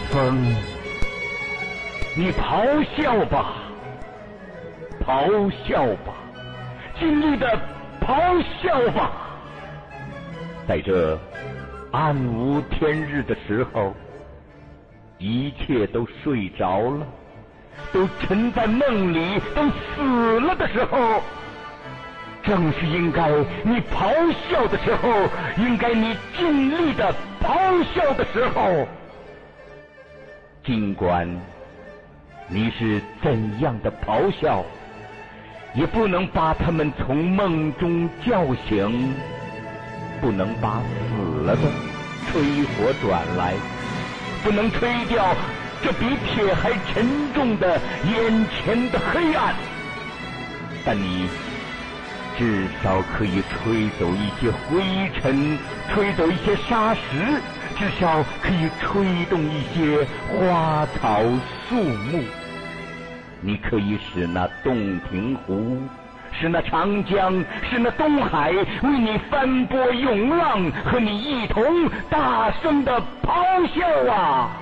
风，你咆哮吧，咆哮吧，尽力的咆哮吧。在这暗无天日的时候，一切都睡着了，都沉在梦里，都死了的时候，正是应该你咆哮的时候，应该你尽力的咆哮的时候。尽管你是怎样的咆哮，也不能把他们从梦中叫醒，不能把死了的吹火转来，不能吹掉这比铁还沉重的眼前的黑暗，但你至少可以吹走一些灰尘，吹走一些沙石，至少可以吹动一些花草树木。你可以使那洞庭湖，使那长江，使那东海为你翻波涌浪，和你一同大声的咆哮啊！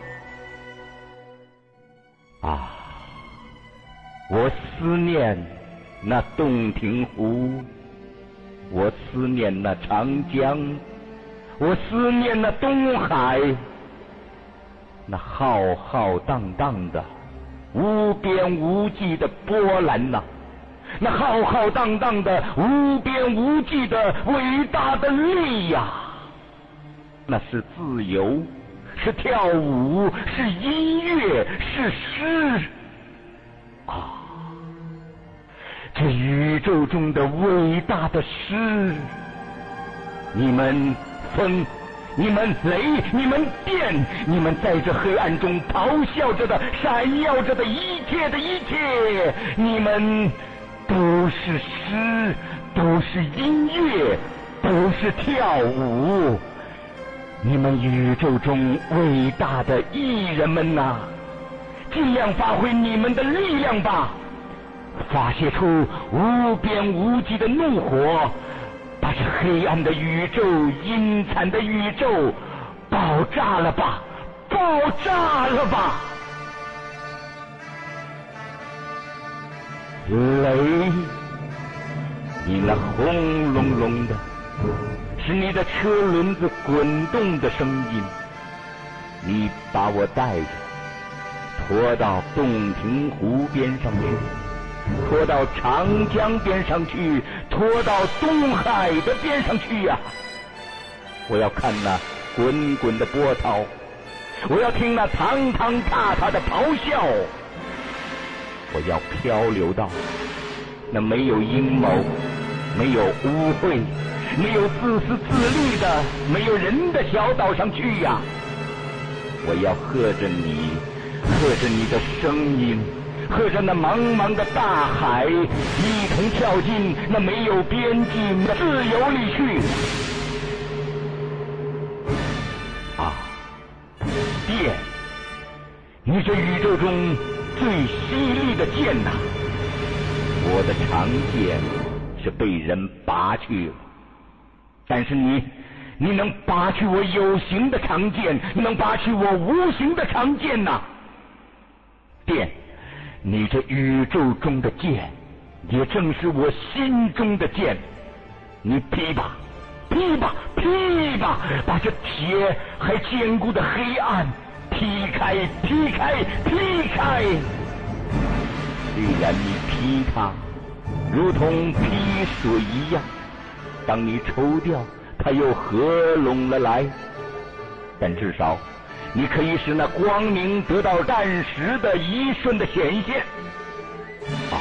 啊，我思念那洞庭湖，我思念那长江，我思念那东海，那浩浩荡荡的无边无际的波澜呐，那浩浩荡荡的无边无际的伟大的力呀！那是自由，是跳舞，是音乐，是诗啊！这宇宙中的伟大的诗，你们风，你们雷，你们电，你们在这黑暗中咆哮着的、闪耀着的一切的一切，你们都是诗，都是音乐，都是跳舞。你们宇宙中伟大的艺人们呐，尽量发挥你们的力量吧，发泄出无边无际的怒火，把这黑暗的宇宙、阴惨的宇宙爆炸了吧，爆炸了吧！雷，你那轰隆隆的，是你的车轮子滚动的声音，你把我带着，拖到洞庭湖边上去，拖到长江边上去，拖到东海的边上去呀！我要看那滚滚的波涛，我要听那堂堂踏踏的咆哮，我要漂流到那没有阴谋，没有污秽，没有自私自利的，没有人的小岛上去呀！我要喝着你，喝着你的声音，喝着那茫茫的大海，一同跳进那没有边际的自由里去。啊，电，你这宇宙中最犀利的剑呐！我的长剑是被人拔去了，但是你能拔去我有形的长剑，你能拔去我无形的长剑呐！电，你这宇宙中的剑，也正是我心中的剑。你劈吧，劈吧，劈吧，把这铁还坚固的黑暗劈开，劈开，劈开。虽然你劈它，如同劈水一样，当你抽掉，它又合拢了来，但至少你可以使那光明得到暂时的一瞬的显现。啊，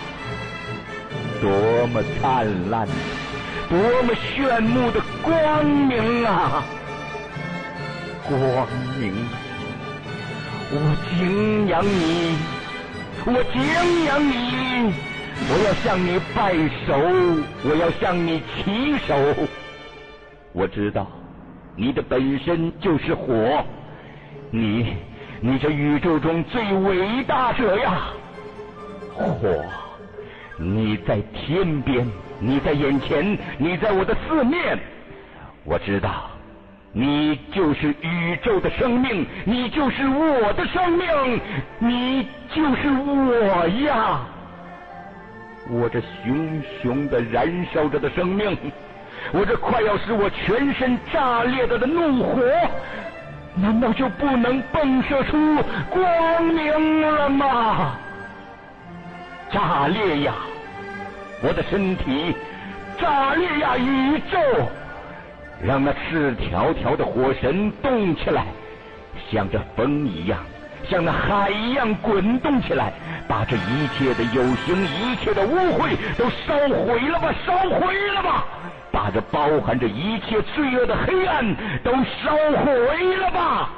多么灿烂，多么炫目的光明啊！光明，我敬仰你，我敬仰你，我要向你拜手，我要向你起手。我知道你的本身就是火，你这宇宙中最伟大者呀！火，你在天边，你在眼前，你在我的四面。我知道你就是宇宙的生命，你就是我的生命，你就是我呀！我这熊熊的燃烧着的生命，我这快要使我全身炸裂的怒火，难道就不能迸射出光明了吗？炸裂呀，我的身体！炸裂呀，宇宙！让那赤条条的火神动起来，像这风一样，像那海一样滚动起来，把这一切的有形、一切的污秽都烧毁了吧，烧毁了吧！把这包含着一切罪恶的黑暗都烧毁了吧！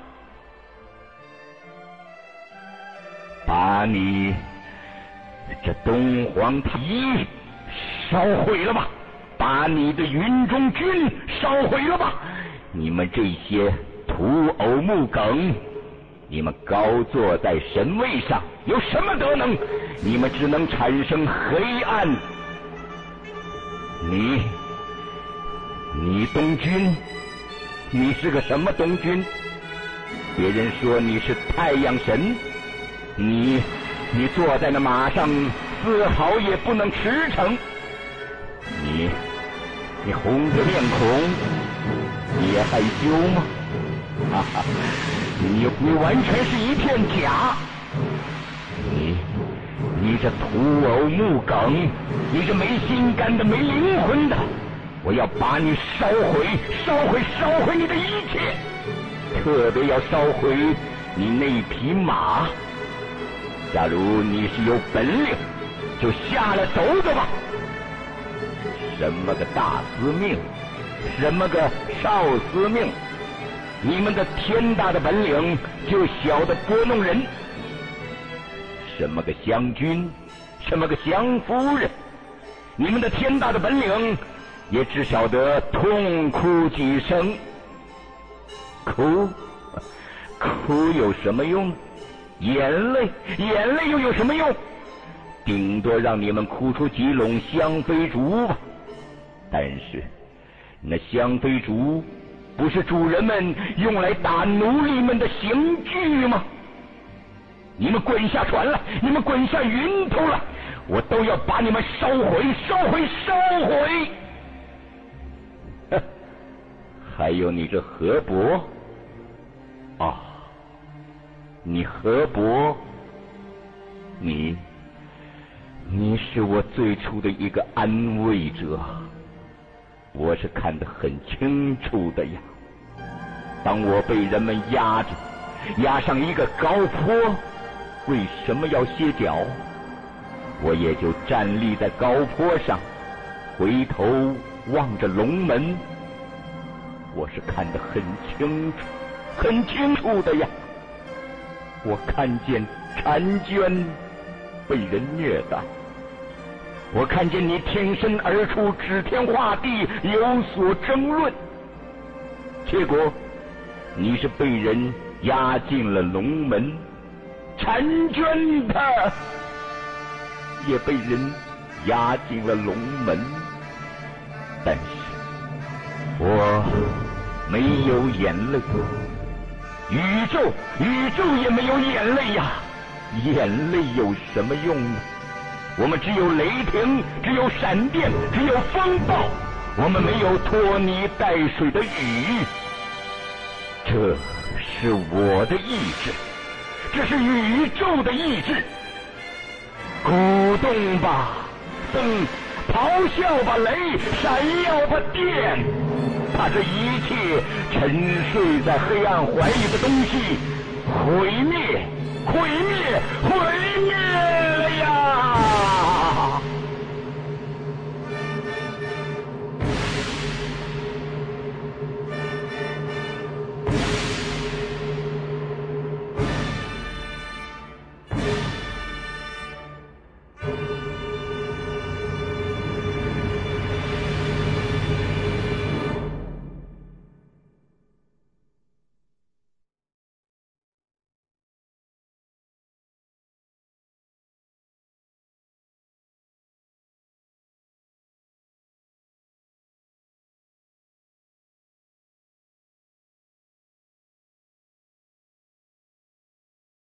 把你这东皇体烧毁了吧！把你的云中君烧毁了吧！你们这些土偶木梗，你们高坐在神位上，有什么德能？你们只能产生黑暗。你东君，你是个什么东君？别人说你是太阳神，你坐在那马上，丝毫也不能驰骋。你红着面孔，你也害羞吗？哈哈，你完全是一片假。你这土偶木梗，你这没心肝的、没灵魂的，我要把你烧毁，烧毁你的一切，特别要烧毁你那匹马。假如你是有本领，就下来走走吧。什么个大司命，什么个少司命，你们的天大的本领就小的捉弄人。什么个将军，什么个降夫人，你们的天大的本领也只晓得痛哭几声。哭有什么用？眼泪又有什么用？顶多让你们哭出几垄香妃竹吧。但是那香妃竹不是主人们用来打奴隶们的刑具吗？你们滚下船来，你们滚下云头来，我都要把你们烧毁！还有你这河伯啊，你河伯，你是我最初的一个安慰者，我是看得很清楚的呀。当我被人们压上一个高坡，为什么要歇脚？我也就站立在高坡上，回头望着龙门，我是看得很清楚的呀。我看见婵娟被人虐待，我看见你挺身而出，指天画地，有所争论，结果你是被人押进了龙门，婵娟她也被人押进了龙门，但是我没有眼泪，宇宙也没有眼泪呀，眼泪有什么用呢？我们只有雷霆，只有闪电，只有风暴，我们没有拖泥带水的雨。这是我的意志，这是宇宙的意志。鼓动吧风，咆哮吧雷，闪耀吧电，把这一切沉睡在黑暗怀里的东西毁灭！